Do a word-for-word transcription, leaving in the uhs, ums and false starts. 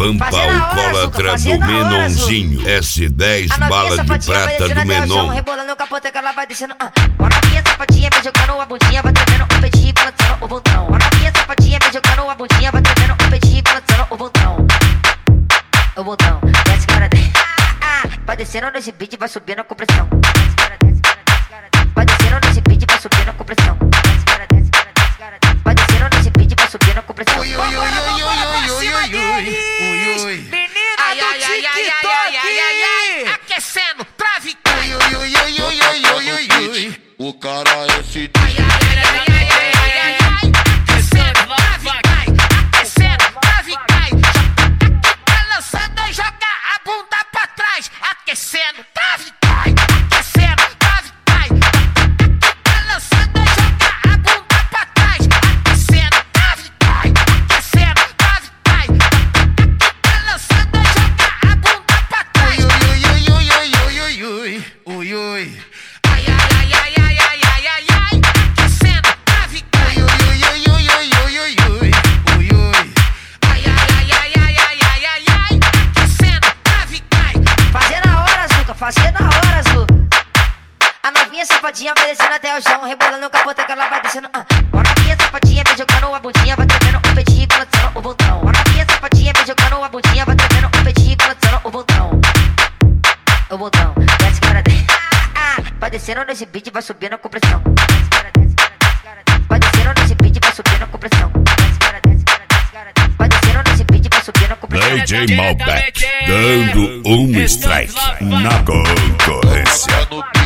Pampa alcoólatra do Menonzinho. S dez bala de prata do Menon. Rebola no capô, que ela vai descendo. Ó novinha safadinha, vai jogando a bundinha, vai tremendo o peitinho, balançando o botão. Ó novinha safadinha, vai jogando a bundinha, vai tremendo o peitinho, balançando o botão. O botão, desce cara desce. Vai descendo nesse beat, vai subindo com pressão. Desce cara desce, cara desce, cara desce. Vai descendo nesse beat, vai subindo com pressão. Desce cara desce, cara desce, cara desce. Vai descendo nesse beat, vai subindo com pressão. Ui, ui, ui, ui, ui, ui, ui, ui, ui. Menina do TikTok, aquecendo, trave. Ui, ui, ui, ui, ui, ui, ui, ui. O cara é esse. Ai, ai, ai, ai, ai, ai, ai, ai, ai. Aquecendo, trave, cai. Aquecendo, trave, cai. Balançando e joga a bunda pra trás. Aquecendo, trave, cai. Aquecendo, trave, cai. Balançando e joga a bunda pra trás. Aquecendo, trave, cai. Aquecendo, trave, cai. Balançando e joga a bunda pra trás. Ui, ui, ui, ui, ui, ui, ui, ui, ui. Ai, ai, ai, ai, ai, ai, ai, ai, ai. Aquecendo, trave, cai. Ui, ui, ui, ui, ui, ui, ui, ui, ui. Ai, ai, ai, ai, ai, ai, ai, ai, ai. Aquecendo, trave, cai. Fazer na hora, Zuca, fazer na hora, Zuca. A novinha safadinha vai descendo até o chão, rebolando o capô, que ela vai descendo. Ah. A novinha safadinha vai jogando a bundinha, vai tremendo o peitinho, balançando o botão. A novinha safadinha vai jogando a bundinha, vai tremendo o peitinho, balançando o botão. O botão, desce cara desce. Vai descendo nesse beat, vai subindo com pressão. Desce cara desce, cara desce, cara desce. Vai descendo nesse beat, vai subindo com pressão. Desce cara desce, cara desce, cara desce. Vai descendo nesse beat, vai subindo com pressão. D J Malbec dando um strike na concorrência.